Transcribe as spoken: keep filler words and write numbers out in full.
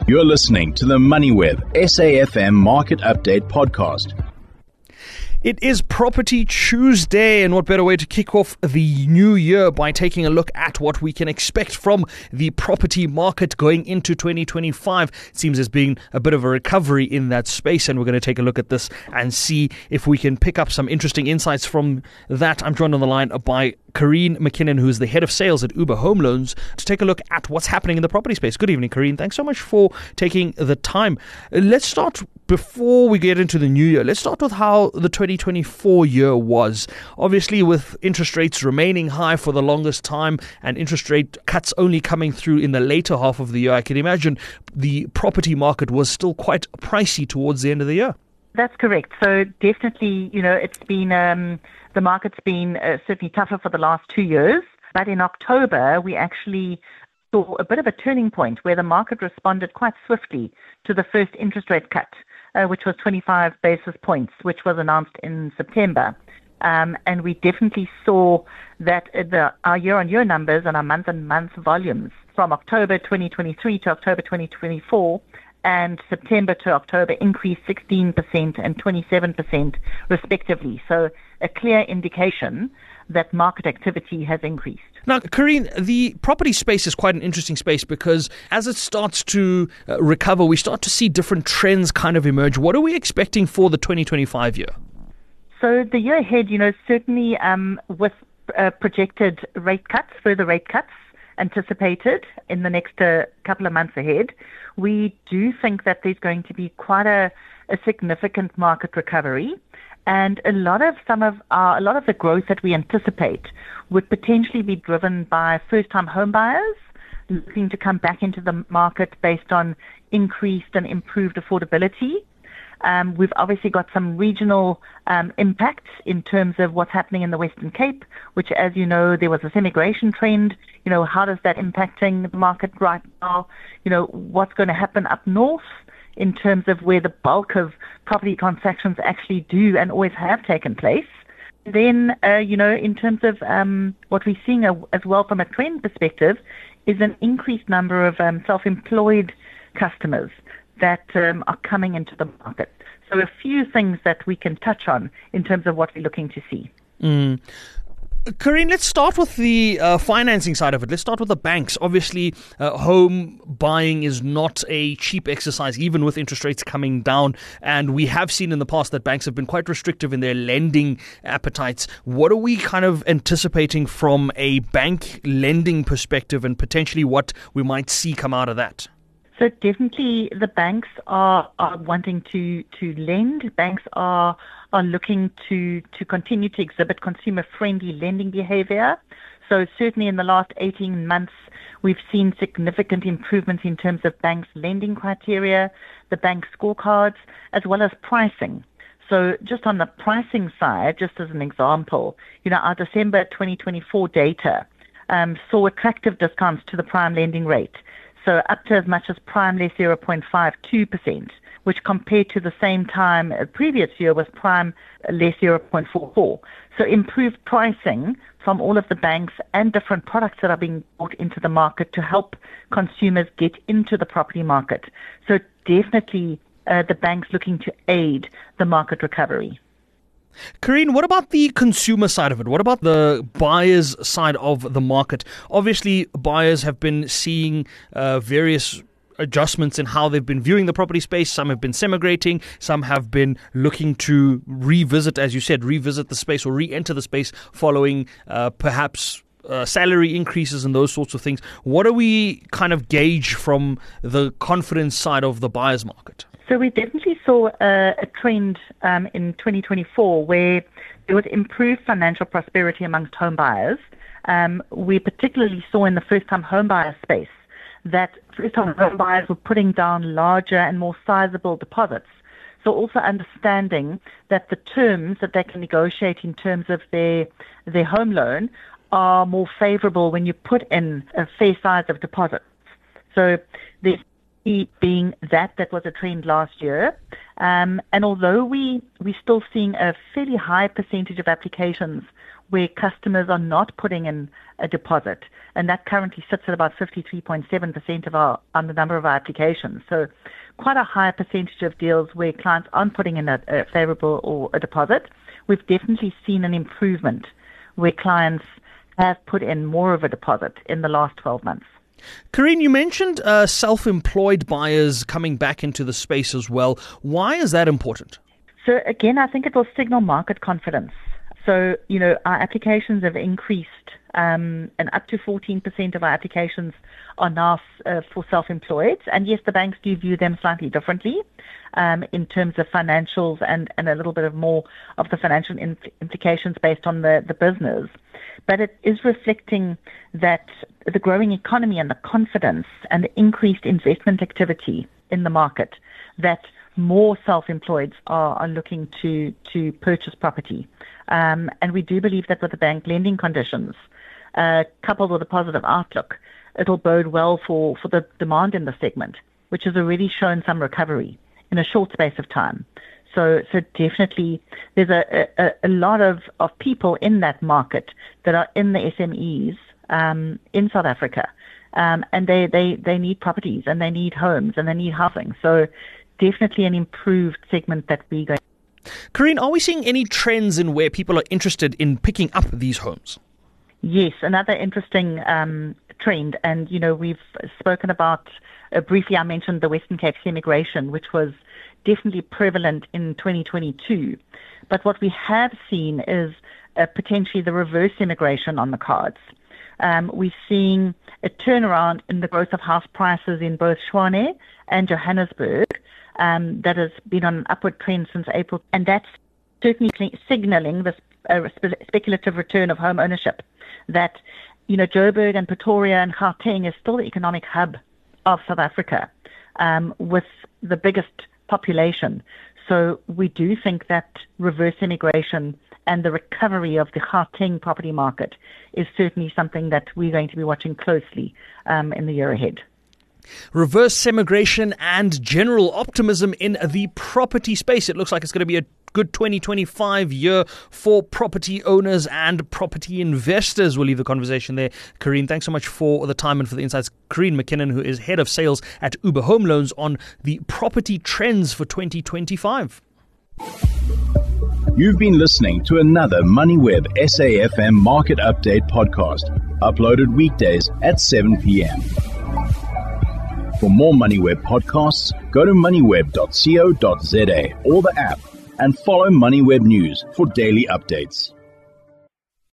You're listening to the MoneyWeb S A F M Market Update Podcast. It is Property Tuesday, and what better way to kick off the new year by taking a look at what we can expect from the property market going into twenty twenty-five. It seems there's been a bit of a recovery in that space, and we're going to take a look at this and see if we can pick up some interesting insights from that. I'm joined on the line by Karine McKinnon, who's the head of sales at Uber Home Loans, to take a look at what's happening in the property space. Good evening, Karine. Thanks so much for taking the time. Let's start, before we get into the new year, let's start with how the twenty twenty-four year was. Obviously, with interest rates remaining high for the longest time and interest rate cuts only coming through in the later half of the year, I can imagine the property market was still quite pricey towards the end of the year. That's correct. So definitely, you know, it's been, um, the market's been uh, certainly tougher for the last two years. But in October, we actually saw a bit of a turning point where the market responded quite swiftly to the first interest rate cut, uh, which was twenty-five basis points, which was announced in September. Um, and we definitely saw that the, our year-on-year numbers and our month-on-month volumes from October twenty twenty-three to October twenty twenty-four and September to October increased sixteen percent and twenty-seven percent respectively. So a clear indication that market activity has increased. Now, Karine, the property space is quite an interesting space because as it starts to uh, recover, we start to see different trends kind of emerge. What are we expecting for the twenty twenty-five year? So the year ahead, you know, certainly um, with uh, projected rate cuts, further rate cuts anticipated in the next uh, couple of months ahead, we do think that there's going to be quite a, a significant market recovery. And a lot of some of our, a lot of the growth that we anticipate would potentially be driven by first-time home buyers looking to come back into the market based on increased and improved affordability. Um, we've obviously got some regional um, impacts in terms of what's happening in the Western Cape, which, as you know, there was a immigration trend. You know, how does that impacting the market right now? You know, what's going to happen up north in terms of where the bulk of property transactions actually do and always have taken place. Then, uh, you know, in terms of um, what we're seeing uh, as well from a trend perspective is an increased number of um, self-employed customers that um, are coming into the market. So a few things that we can touch on in terms of what we're looking to see. Mm. Karine, let's start with the uh, financing side of it. Let's start with the banks. Obviously, uh, home buying is not a cheap exercise, even with interest rates coming down. And we have seen in the past that banks have been quite restrictive in their lending appetites. What are we kind of anticipating from a bank lending perspective and potentially what we might see come out of that? So definitely the banks are, are wanting to, to lend. Banks are are looking to, to continue to exhibit consumer-friendly lending behavior. So certainly in the last eighteen months, we've seen significant improvements in terms of banks' lending criteria, the bank scorecards, as well as pricing. So just on the pricing side, just as an example, you know, our December twenty twenty-four data um, saw attractive discounts to the prime lending rate. So up to as much as prime less zero point five two percent, which compared to the same time uh, previous year was prime less zero point four four. So improved pricing from all of the banks and different products that are being brought into the market to help consumers get into the property market. So definitely uh, the banks looking to aid the market recovery. Karine, what about the consumer side of it? What about the buyers side of the market? Obviously, buyers have been seeing uh, various adjustments in how they've been viewing the property space. Some have been semigrating. Some have been looking to revisit, as you said, revisit the space or re-enter the space following uh, perhaps uh, salary increases and those sorts of things. What do we kind of gauge from the confidence side of the buyer's market? So we definitely saw a, a trend um, in twenty twenty-four where there was improved financial prosperity amongst home buyers. Um, we particularly saw in the first-time home buyer space that first-time home buyers were putting down larger and more sizable deposits. So also understanding that the terms that they can negotiate in terms of their their home loan are more favorable when you put in a fair size of deposits. So there's being that that was a trend last year. Um, and although we, we're still seeing a fairly high percentage of applications where customers are not putting in a deposit, and that currently sits at about fifty-three point seven percent of our on the number of our applications. So quite a high percentage of deals where clients aren't putting in a, a favorable or a deposit. We've definitely seen an improvement where clients have put in more of a deposit in the last twelve months. Karine, you mentioned uh, self-employed buyers coming back into the space as well. Why is that important? So again, I think it will signal market confidence. So, you know, our applications have increased, um, and up to fourteen percent of our applications are now uh, for self-employed. And yes, the banks do view them slightly differently um, in terms of financials and, and a little bit of more of the financial impl- implications based on the, the business. But it is reflecting that the growing economy and the confidence and the increased investment activity in the market, that more self-employeds are, are looking to, to purchase property. Um, and we do believe that with the bank lending conditions, uh, coupled with a positive outlook, it'll bode well for, for the demand in the segment, which has already shown some recovery in a short space of time. So, so definitely there's a, a, a lot of, of people in that market that are in the S M Es um, in South Africa, um, and they, they, they need properties and they need homes and they need housing. So definitely an improved segment that we're going. Karine, are we seeing any trends in where people are interested in picking up these homes? Yes, another interesting um, trend. And, you know, we've spoken about, uh, briefly I mentioned the Western Cape immigration, which was definitely prevalent in twenty twenty-two. But what we have seen is uh, potentially the reverse immigration on the cards. Um, we're seeing a turnaround in the growth of house prices in both Tshwane and Johannesburg. Um, that has been on an upward trend since April, and that's certainly signaling this uh, spe- speculative return of home ownership. That, you know, Joburg and Pretoria and Gauteng is still the economic hub of South Africa, um, with the biggest population. So we do think that reverse immigration and the recovery of the Gauteng property market is certainly something that we're going to be watching closely um, in the year ahead. Reverse immigration and general optimism in the property space. It looks like it's going to be a good twenty twenty-five year for property owners and property investors. We'll leave the conversation there. Karine, thanks so much for the time and for the insights. Karine McKinnon, who is head of sales at Uber Home Loans, on the property trends for twenty twenty-five. You've been listening to another MoneyWeb S A F M Market Update podcast, uploaded weekdays at seven p.m. For more MoneyWeb podcasts, go to moneyweb dot co dot za or the app and follow MoneyWeb News for daily updates.